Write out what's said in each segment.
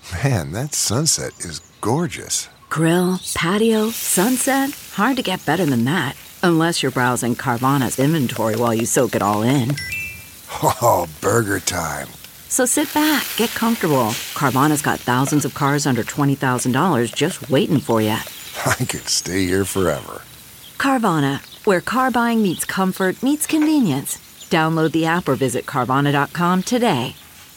Man, that sunset is gorgeous. Grill, patio, sunset. Hard to get better than that. Unless you're browsing Carvana's inventory while you soak it all in. Oh, burger time. So sit back, get comfortable. Carvana's got thousands of cars under $20,000 just waiting for you. I could stay here forever. Carvana, where car buying meets comfort meets convenience. Download the app or visit Carvana.com today.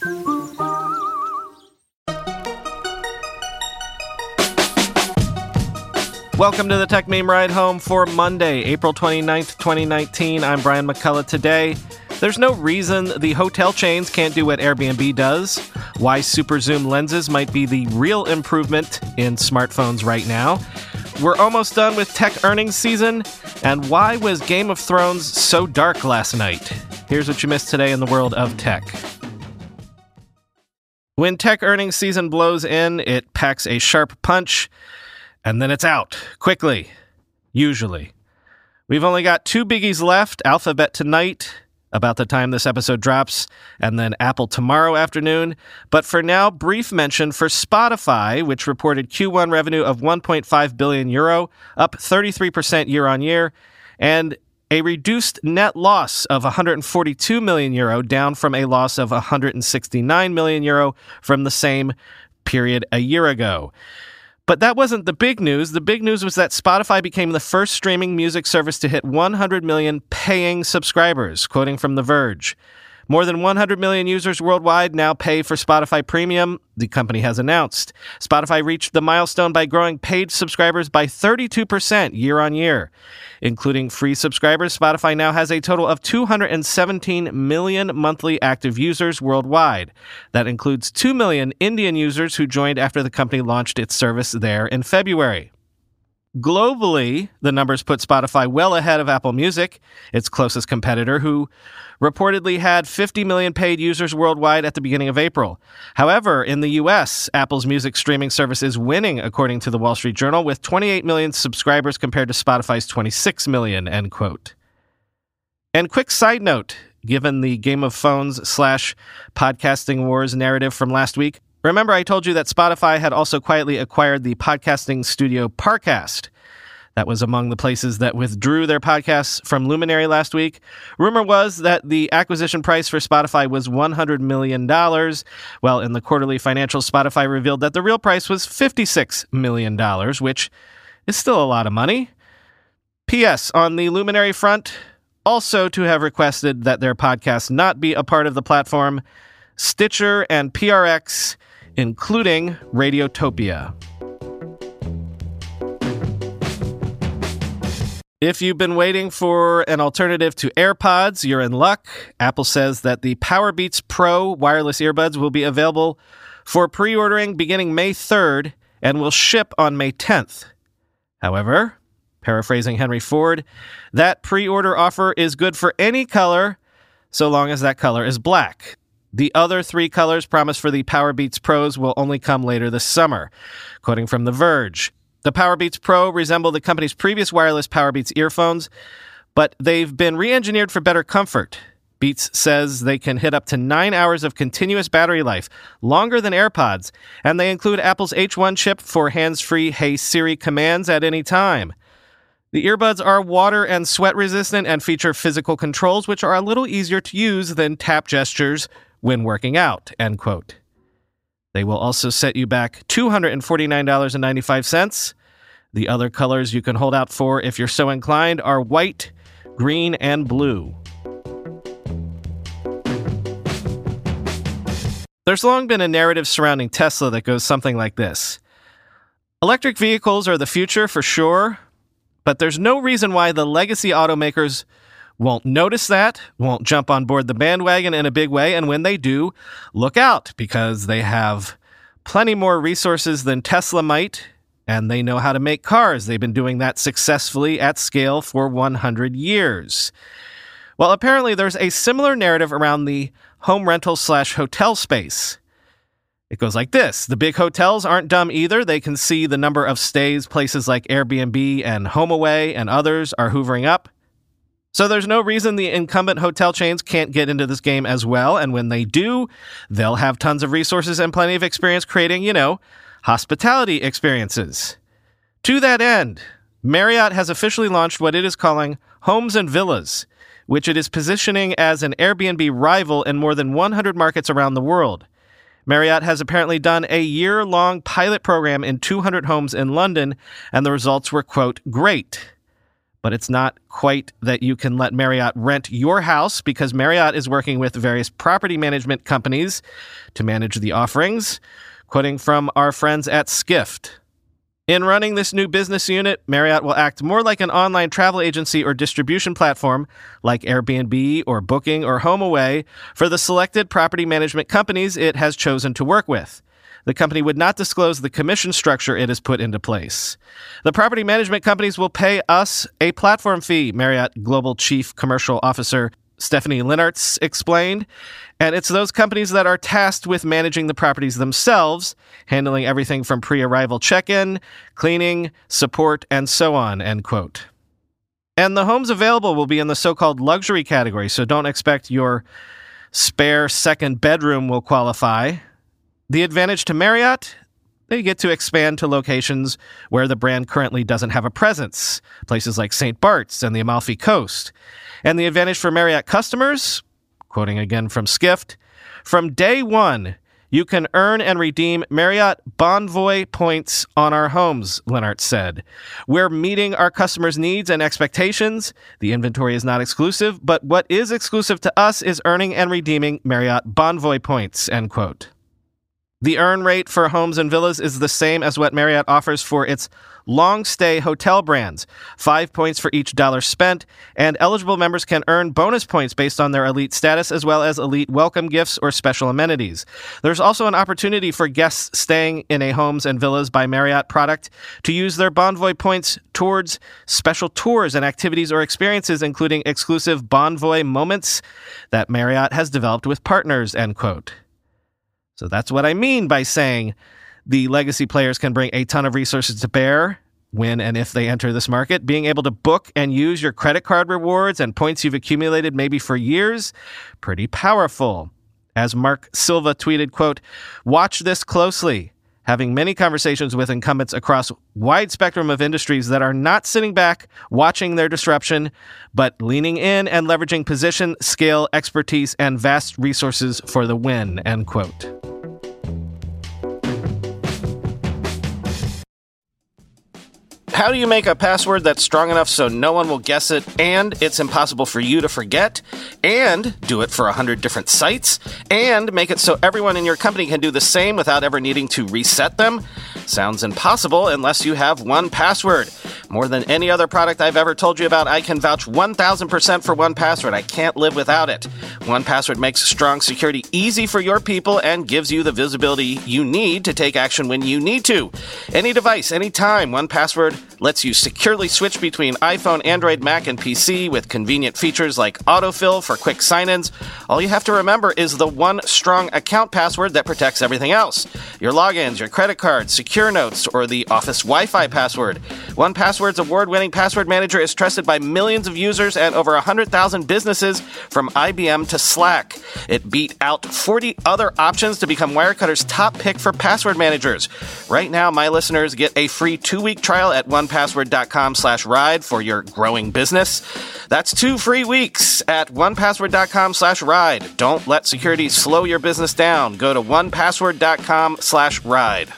Welcome to the Tech Meme Ride Home for Monday, April 29th, 2019. I'm Brian McCullough. Today, there's no reason the hotel chains can't do what Airbnb does, why super zoom lenses might be the real improvement in smartphones right now. We're almost done with tech earnings season, and why was Game of Thrones so dark last night? Here's what you missed today in the world of tech. When tech earnings season blows in, it packs a sharp punch, and then it's out, quickly, usually. We've only got two biggies left, Alphabet tonight, about the time this episode drops, and then Apple tomorrow afternoon. But for now, brief mention for Spotify, which reported Q1 revenue of €1.5 billion, up 33% year-on-year, and a reduced net loss of €142 million, down from a loss of €169 million from the same period a year ago. But that wasn't the big news. The big news was that Spotify became the first streaming music service to hit 100 million paying subscribers, quoting from The Verge. More than 100 million users worldwide now pay for Spotify Premium, the company has announced. Spotify reached the milestone by growing paid subscribers by 32% year-on-year. Including free subscribers, Spotify now has a total of 217 million monthly active users worldwide. That includes 2 million Indian users who joined after the company launched its service there in February. Globally, the numbers put Spotify well ahead of Apple Music, its closest competitor, who reportedly had 50 million paid users worldwide at the beginning of April. However, in the U.S., Apple's music streaming service is winning, according to the Wall Street Journal, with 28 million subscribers compared to Spotify's 26 million, end quote. And quick side note, given the Game of Phones/podcasting wars narrative from last week, remember I told you that Spotify had also quietly acquired the podcasting studio Parcast. That was among the places that withdrew their podcasts from Luminary last week. Rumor was that the acquisition price for Spotify was $100 million. Well, in the quarterly financials, Spotify revealed that the real price was $56 million, which is still a lot of money. P.S. On the Luminary front, also to have requested that their podcasts not be a part of the platform, Stitcher and PRX, including Radiotopia. If you've been waiting for an alternative to AirPods, you're in luck. Apple says that the Powerbeats Pro wireless earbuds will be available for pre-ordering beginning May 3rd and will ship on May 10th. However, paraphrasing Henry Ford, that pre-order offer is good for any color, so long as that color is black. The other three colors promised for the Powerbeats Pros will only come later this summer, quoting from The Verge. The Powerbeats Pro resemble the company's previous wireless Powerbeats earphones, but they've been re-engineered for better comfort. Beats says they can hit up to 9 hours of continuous battery life, longer than AirPods, and they include Apple's H1 chip for hands-free Hey Siri commands at any time. The earbuds are water and sweat resistant and feature physical controls, which are a little easier to use than tap gestures when working out, end quote. They will also set you back $249.95. The other colors you can hold out for, if you're so inclined, are white, green, and blue. There's long been a narrative surrounding Tesla that goes something like this. Electric vehicles are the future for sure, but there's no reason why the legacy automakers won't notice that, won't jump on board the bandwagon in a big way, and when they do, look out, because they have plenty more resources than Tesla might, and they know how to make cars. They've been doing that successfully at scale for 100 years. Well, apparently there's a similar narrative around the home rental/hotel space. It goes like this. The big hotels aren't dumb either. They can see the number of stays places like Airbnb and HomeAway and others are hoovering up. So there's no reason the incumbent hotel chains can't get into this game as well, and when they do, they'll have tons of resources and plenty of experience creating, hospitality experiences. To that end, Marriott has officially launched what it is calling Homes and Villas, which it is positioning as an Airbnb rival in more than 100 markets around the world. Marriott has apparently done a year-long pilot program in 200 homes in London, and the results were, quote, great. But it's not quite that you can let Marriott rent your house, because Marriott is working with various property management companies to manage the offerings. Quoting from our friends at Skift. In running this new business unit, Marriott will act more like an online travel agency or distribution platform like Airbnb or Booking or HomeAway for the selected property management companies it has chosen to work with. The company would not disclose the commission structure it has put into place. The property management companies will pay us a platform fee, Marriott Global Chief Commercial Officer Stephanie Linnartz explained, and it's those companies that are tasked with managing the properties themselves, handling everything from pre-arrival check-in, cleaning, support, and so on, end quote. And the homes available will be in the so-called luxury category, so don't expect your spare second bedroom will qualify. The advantage to Marriott? They get to expand to locations where the brand currently doesn't have a presence, places like St. Bart's and the Amalfi Coast. And the advantage for Marriott customers? Quoting again from Skift, from day one, you can earn and redeem Marriott Bonvoy points on our homes, Linnartz said. We're meeting our customers' needs and expectations. The inventory is not exclusive, but what is exclusive to us is earning and redeeming Marriott Bonvoy points, end quote. The earn rate for homes and villas is the same as what Marriott offers for its long-stay hotel brands, 5 points for each dollar spent, and eligible members can earn bonus points based on their elite status as well as elite welcome gifts or special amenities. There's also an opportunity for guests staying in a Homes and Villas by Marriott product to use their Bonvoy points towards special tours and activities or experiences, including exclusive Bonvoy moments that Marriott has developed with partners, end quote. So that's what I mean by saying the legacy players can bring a ton of resources to bear when and if they enter this market. Being able to book and use your credit card rewards and points you've accumulated maybe for years, pretty powerful. As Mark Silva tweeted, quote, watch this closely. Having many conversations with incumbents across wide spectrum of industries that are not sitting back watching their disruption, but leaning in and leveraging position, scale, expertise, and vast resources for the win, end quote. How do you make a password that's strong enough so no one will guess it, and it's impossible for you to forget, and do it for 100 different sites, and make it so everyone in your company can do the same without ever needing to reset them? Sounds impossible unless you have 1Password. More than any other product I've ever told you about, I can vouch 1,000% for 1Password. I can't live without it. 1Password makes strong security easy for your people and gives you the visibility you need to take action when you need to. Any device, anytime, 1Password lets you securely switch between iPhone, Android, Mac, and PC with convenient features like autofill for quick sign-ins. All you have to remember is the one strong account password that protects everything else. Your logins, your credit cards, secure notes, or the office Wi-Fi password. 1Password's award-winning password manager is trusted by millions of users and over 100,000 businesses from IBM to Slack. It beat out 40 other options to become Wirecutter's top pick for password managers. Right now, my listeners get a free 2-week trial at onepassword.com/ride for your growing business. That's 2 free weeks at onepassword.com/ride. Don't let security slow your business down. Go to onepassword.com/ride.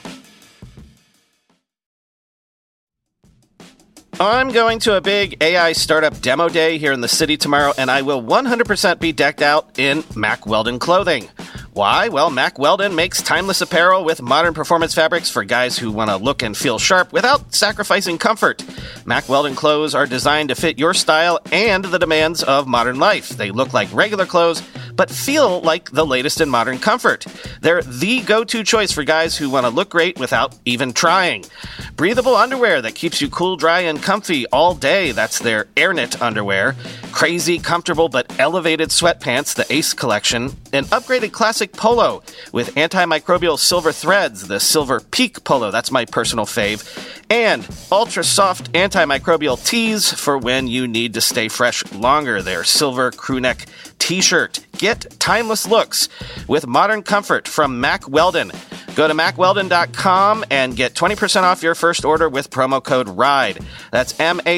I'm going to a big AI startup demo day here in the city tomorrow, and I will 100% be decked out in Mack Weldon clothing. Why? Well, Mack Weldon makes timeless apparel with modern performance fabrics for guys who want to look and feel sharp without sacrificing comfort. Mack Weldon clothes are designed to fit your style and the demands of modern life. They look like regular clothes, but feel like the latest in modern comfort. They're the go-to choice for guys who want to look great without even trying. Breathable underwear that keeps you cool, dry, and comfy all day. That's their AirKnit underwear. Crazy, comfortable, but elevated sweatpants, the Ace collection. An upgraded classic polo with antimicrobial silver threads, the Silver Peak polo. That's my personal fave. And ultra soft antimicrobial tees for when you need to stay fresh longer. Their silver crewneck t-shirt. Get timeless looks with modern comfort from Mack Weldon. Go to MackWeldon.com and get 20% off your first order with promo code RIDE. That's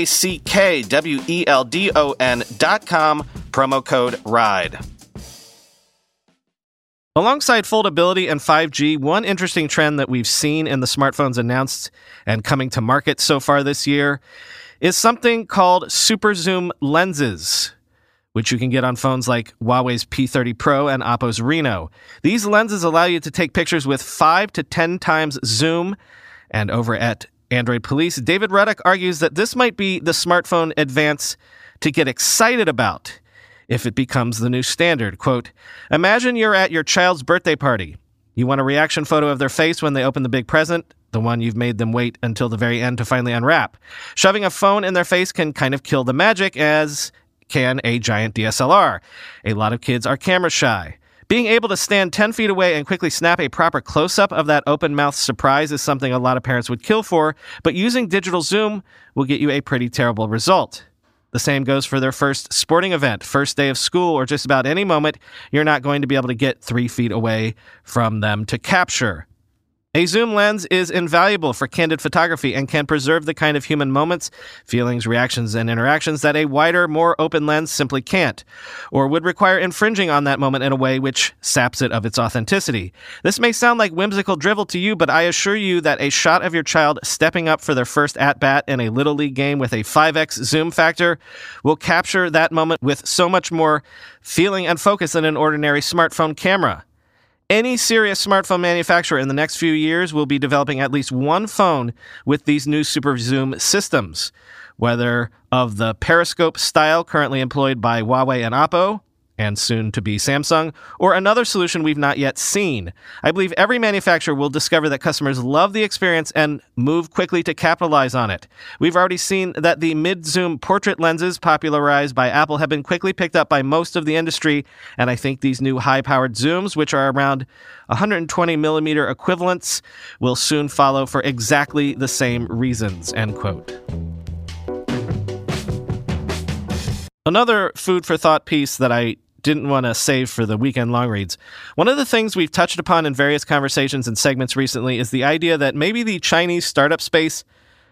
MackWeldon.com, promo code RIDE. Alongside foldability and 5G, one interesting trend that we've seen in the smartphones announced and coming to market so far this year is something called super zoom lenses, which you can get on phones like Huawei's P30 Pro and Oppo's Reno. These lenses allow you to take pictures with 5 to 10 times zoom. And over at Android Police, David Ruddock argues that this might be the smartphone advance to get excited about if it becomes the new standard. Quote, imagine you're at your child's birthday party. You want a reaction photo of their face when they open the big present, the one you've made them wait until the very end to finally unwrap. Shoving a phone in their face can kind of kill the magic, as can a giant DSLR. A lot of kids are camera shy. Being able to stand 10 feet away and quickly snap a proper close-up of that open-mouth surprise is something a lot of parents would kill for, but using digital zoom will get you a pretty terrible result. The same goes for their first sporting event, first day of school, or just about any moment you're not going to be able to get 3 feet away from them to capture. A zoom lens is invaluable for candid photography and can preserve the kind of human moments, feelings, reactions, and interactions that a wider, more open lens simply can't, or would require infringing on that moment in a way which saps it of its authenticity. This may sound like whimsical drivel to you, but I assure you that a shot of your child stepping up for their first at-bat in a Little League game with a 5x zoom factor will capture that moment with so much more feeling and focus than an ordinary smartphone camera. Any serious smartphone manufacturer in the next few years will be developing at least one phone with these new super zoom systems, whether of the periscope style currently employed by Huawei and Oppo, and soon to be Samsung, or another solution we've not yet seen. I believe every manufacturer will discover that customers love the experience and move quickly to capitalize on it. We've already seen that the mid-zoom portrait lenses popularized by Apple have been quickly picked up by most of the industry, and I think these new high-powered zooms, which are around 120 millimeter equivalents, will soon follow for exactly the same reasons, end quote. Another food for thought piece that I didn't want to save for the weekend long reads. One of the things we've touched upon in various conversations and segments recently is the idea that maybe the Chinese startup space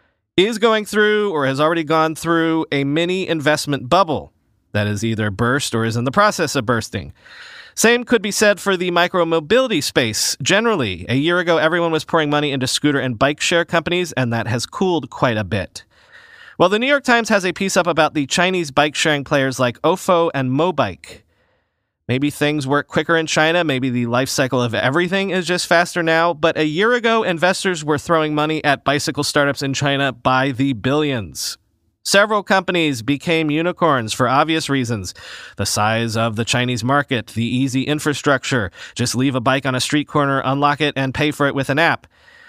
is going through or has already gone through a mini investment bubble that is either burst or is in the process of bursting. Same could be said for the micromobility space generally. A year ago, everyone was pouring money into scooter and bike share companies, and that has cooled quite a bit. Well, the New York Times has a piece up about the Chinese bike-sharing players like Ofo and Mobike. Maybe things work quicker in China, maybe the life cycle of everything is just faster now, but a year ago, investors were throwing money at bicycle startups in China by the billions. Several companies became unicorns for obvious reasons. The size of the Chinese market, the easy infrastructure, just leave a bike on a street corner, unlock it, and pay for it with an app.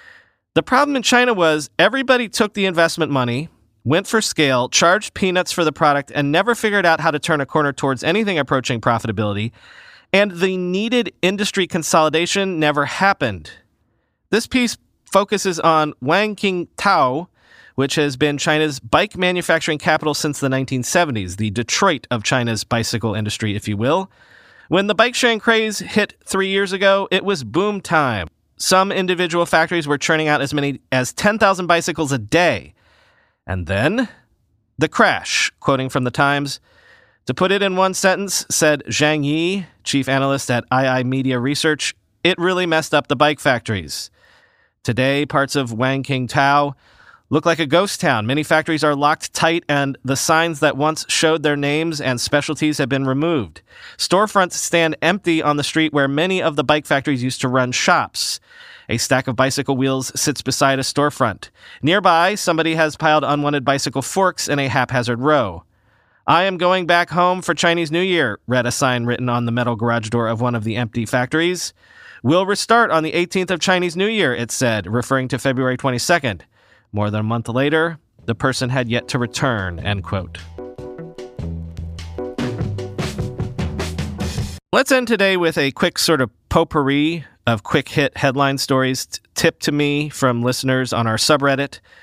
The problem in China was everybody took the investment money, went for scale, charged peanuts for the product, and never figured out how to turn a corner towards anything approaching profitability, and the needed industry consolidation never happened. This piece focuses on Wang Qingtao, which has been China's bike manufacturing capital since the 1970s, the Detroit of China's bicycle industry, if you will. When the bike-sharing craze hit 3 years ago, it was boom time. Some individual factories were churning out as many as 10,000 bicycles a day. And then, the crash, quoting from the Times. To put it in one sentence, said Zhang Yi, chief analyst at II Media Research, it really messed up the bike factories. Today, parts of Wang Qingtao look like a ghost town. Many factories are locked tight, and the signs that once showed their names and specialties have been removed. Storefronts stand empty on the street where many of the bike factories used to run shops. A stack of bicycle wheels sits beside a storefront. Nearby, somebody has piled unwanted bicycle forks in a haphazard row. I am going back home for Chinese New Year, read a sign written on the metal garage door of one of the empty factories. We'll restart on the 18th of Chinese New Year, it said, referring to February 22nd. More than a month later, the person had yet to return, end quote. Let's end today with a quick sort of potpourri of quick hit headline stories tipped to me from listeners on our subreddit.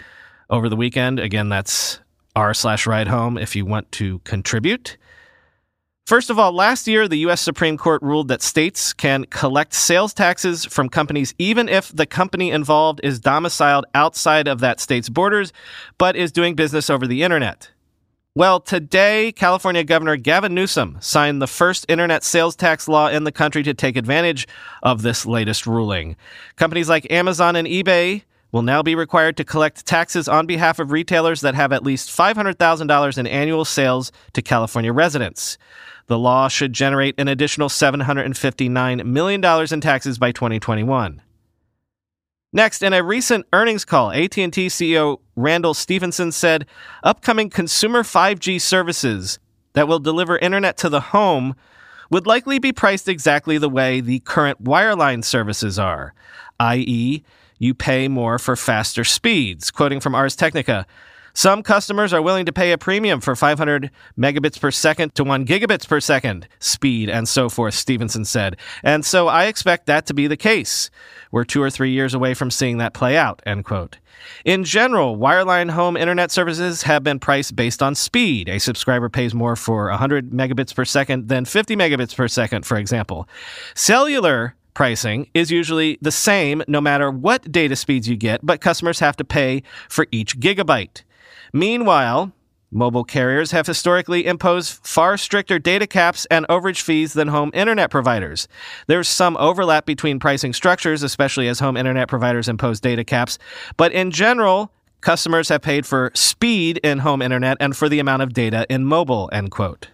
over the weekend. Again, that's r/ridehome if you want to contribute. First of all, last year, the U.S. Supreme Court ruled that states can collect sales taxes from companies even if the company involved is domiciled outside of that state's borders, but is doing business over the internet. Well, today, California Governor Gavin Newsom signed the first internet sales tax law in the country to take advantage of this latest ruling. Companies like Amazon and eBay will now be required to collect taxes on behalf of retailers that have at least $500,000 in annual sales to California residents. The law should generate an additional $759 million in taxes by 2021. Next, in a recent earnings call, AT&T CEO Randall Stephenson said upcoming consumer 5G services that will deliver internet to the home would likely be priced exactly the way the current wireline services are, i.e., you pay more for faster speeds. Quoting from Ars Technica, some customers are willing to pay a premium for 500 megabits per second to 1 gigabits per second speed and so forth, Stevenson said. And so I expect that to be the case. We're 2 or 3 years away from seeing that play out, end quote. In general, wireline home internet services have been priced based on speed. A subscriber pays more for 100 megabits per second than 50 megabits per second, for example. Cellular pricing is usually the same no matter what data speeds you get, but customers have to pay for each gigabyte. Meanwhile, mobile carriers have historically imposed far stricter data caps and overage fees than home internet providers. There's some overlap between pricing structures, especially as home internet providers impose data caps, but in general, customers have paid for speed in home internet and for the amount of data in mobile, end quote.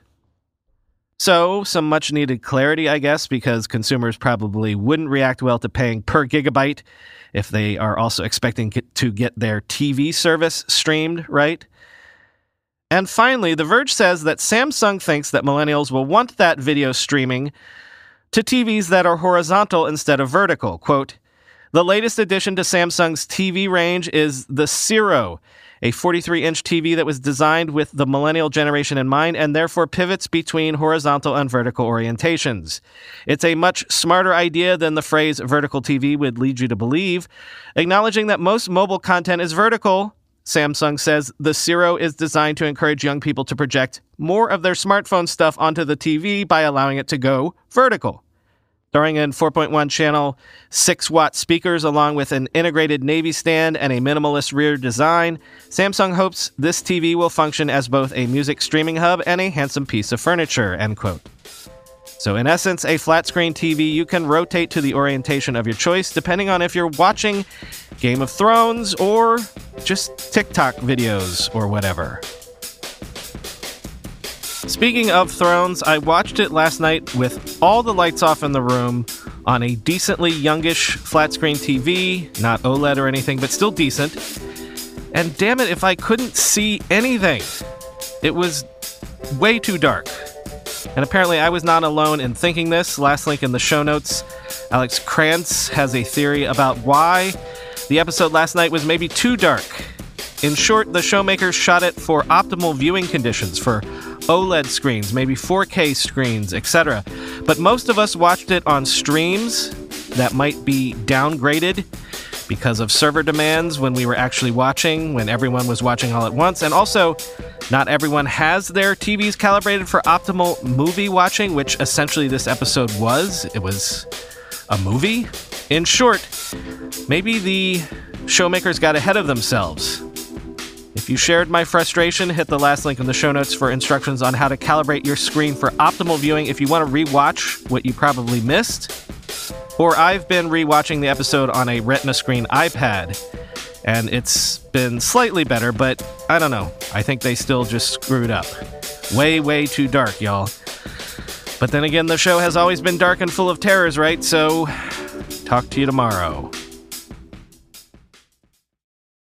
So, some much-needed clarity, I guess, because consumers probably wouldn't react well to paying per gigabyte if they are also expecting to get their TV service streamed, right? And finally, The Verge says that Samsung thinks that millennials will want that video streaming to TVs that are horizontal instead of vertical. Quote, the latest addition to Samsung's TV range is the Zero, a 43-inch TV that was designed with the millennial generation in mind and therefore pivots between horizontal and vertical orientations. It's a much smarter idea than the phrase vertical TV would lead you to believe. Acknowledging that most mobile content is vertical, Samsung says the Zero is designed to encourage young people to project more of their smartphone stuff onto the TV by allowing it to go vertical. Throwing in 4.1 channel 6-watt speakers along with an integrated Navy stand and a minimalist rear design, Samsung hopes this TV will function as both a music streaming hub and a handsome piece of furniture, end quote. So in essence, a flat-screen TV you can rotate to the orientation of your choice depending on if you're watching Game of Thrones or just TikTok videos or whatever. Speaking of Thrones, I watched it last night with all the lights off in the room on a decently youngish flat-screen TV, not OLED or anything, but still decent. And damn it, if I couldn't see anything. It was way too dark. And apparently I was not alone in thinking this. Last link in the show notes. Alex Krantz has a theory about why the episode last night was maybe too dark. In short, the showmakers shot it for optimal viewing conditions, for OLED screens, maybe 4K screens, etc. But most of us watched it on streams that might be downgraded because of server demands when we were actually watching, when everyone was watching all at once. And also, not everyone has their TVs calibrated for optimal movie watching, which essentially this episode was. It was a movie. In short, maybe the showmakers got ahead of themselves. If you shared my frustration, hit the last link in the show notes for instructions on how to calibrate your screen for optimal viewing if you want to rewatch what you probably missed. Or I've been rewatching the episode on a Retina screen iPad, and it's been slightly better, but I don't know. I think they still just screwed up. Way, way too dark, y'all. But then again, the show has always been dark and full of terrors, right? So, talk to you tomorrow.